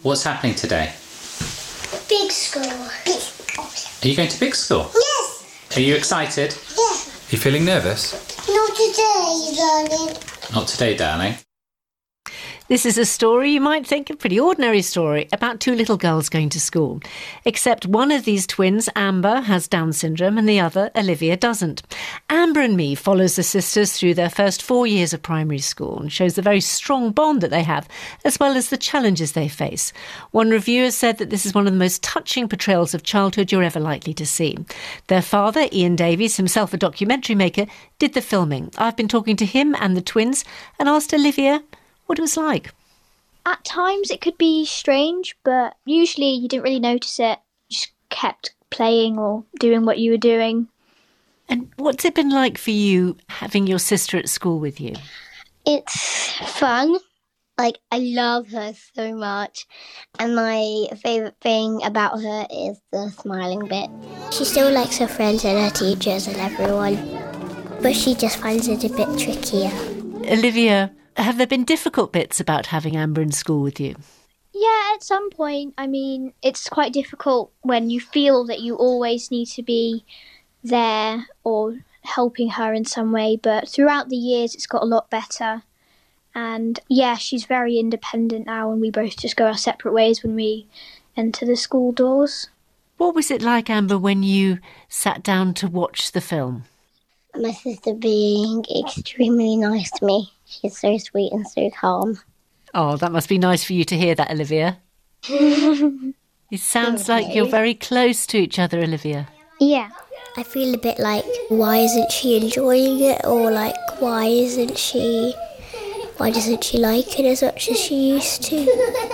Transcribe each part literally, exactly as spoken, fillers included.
What's happening today? Big school. Big. Are you going to big school? Yes. Are you excited? Yes. Are you feeling nervous? Not today, darling. Not today, darling. This is a story you might think a pretty ordinary story about two little girls going to school. Except one of these twins, Amber, has Down syndrome and the other, Olivia, doesn't. Amber and Me follows the sisters through their first four years of primary school and shows the very strong bond that they have, as well as the challenges they face. One reviewer said that this is one of the most touching portrayals of childhood you're ever likely to see. Their father, Ian Davies, himself a documentary maker, did the filming. I've been talking to him and the twins and asked Olivia what it was like. At times it could be strange, but usually you didn't really notice it. You just kept playing or doing what you were doing. And what's it been like for you having your sister at school with you? It's fun. Like, I love her so much. And my favourite thing about her is the smiling bit. She still likes her friends and her teachers and everyone, but she just finds it a bit trickier. Olivia, have there been difficult bits about having Amber in school with you? Yeah, at some point. I mean, it's quite difficult when you feel that you always need to be there or helping her in some way, but throughout the years it's got a lot better. And yeah, she's very independent now, and we both just go our separate ways when we enter the school doors. What was it like, Amber, when you sat down to watch the film? My sister being extremely nice to me. She's so sweet and so calm. Oh, that must be nice for you to hear that, Olivia. It sounds Okay. like you're very close to each other, Olivia. Yeah. I feel a bit like, why isn't she enjoying it? Or like, why isn't she... Why doesn't she like it as much as she used to?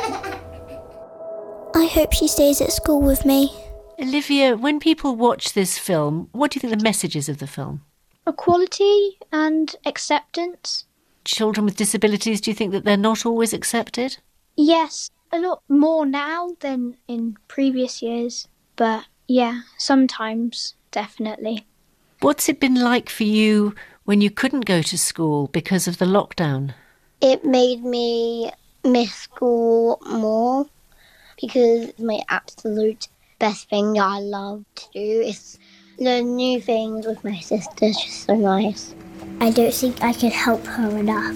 I hope she stays at school with me. Olivia, when people watch this film, what do you think the message is of the film? Equality and acceptance. Children with disabilities, do you think that they're not always accepted? Yes, a lot more now than in previous years, but yeah, sometimes, definitely. What's it been like for you when you couldn't go to school because of the lockdown? It made me miss school more because my absolute best thing I love to do is learn new things with my sister. It's just so nice. I don't think I can help her enough.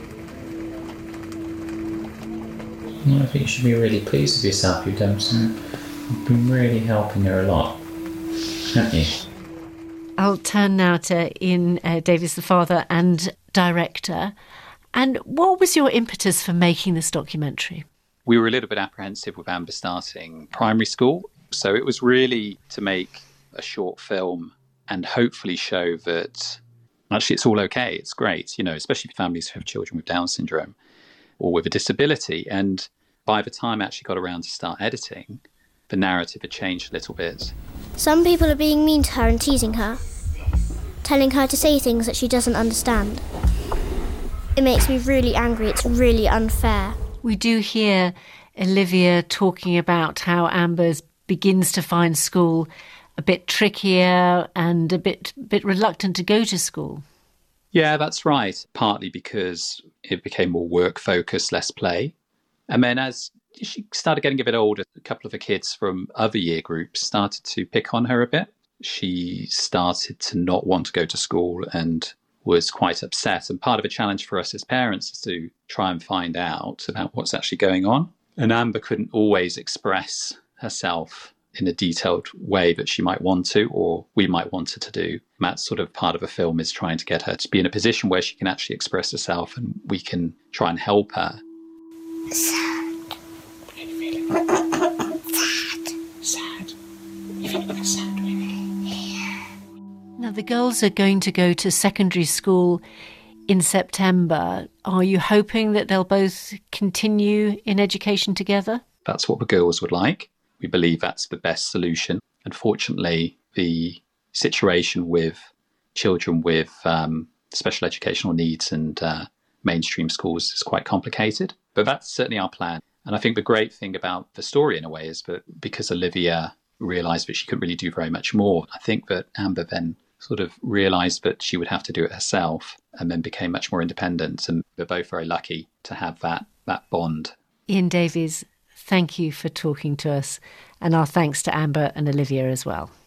Well, I think you should be really pleased with yourself. You've done some, you've been really helping her a lot, haven't you? I'll turn now to Ian uh, Davies, the father and director. And what was your impetus for making this documentary? We were a little bit apprehensive with Amber starting primary school, so it was really to make a short film and hopefully show that actually it's all okay, it's great, you know, especially for families who have children with Down syndrome or with a disability. And by the time I actually got around to start editing, the narrative had changed a little bit. Some people are being mean to her and teasing her, telling her to say things that she doesn't understand. It makes me really angry. It's really unfair. We do hear Olivia talking about how Amber begins to find school a bit trickier and a bit bit reluctant to go to school. Yeah, that's right. Partly because it became more work focused, less play. And then as she started getting a bit older, a couple of the kids from other year groups started to pick on her a bit. She started to not want to go to school and was quite upset. And part of a challenge for us as parents is to try and find out about what's actually going on. And Amber couldn't always express herself in a detailed way that she might want to, or we might want her to do. And that's sort of part of a film, is trying to get her to be in a position where she can actually express herself and we can try and help her. Sad. What are you feeling? Sad. Sad. You feel like a sad baby? Now, the girls are going to go to secondary school in September. Are you hoping that they'll both continue in education together? That's what the girls would like. We believe that's the best solution. Unfortunately, the situation with children with um, special educational needs and uh, mainstream schools is quite complicated, but that's certainly our plan. And I think the great thing about the story in a way is that because Olivia realised that she couldn't really do very much more, I think that Amber then sort of realised that she would have to do it herself and then became much more independent. And we're both very lucky to have that that bond. Ian Davies, thank you for talking to us, and our thanks to Amber and Olivia as well.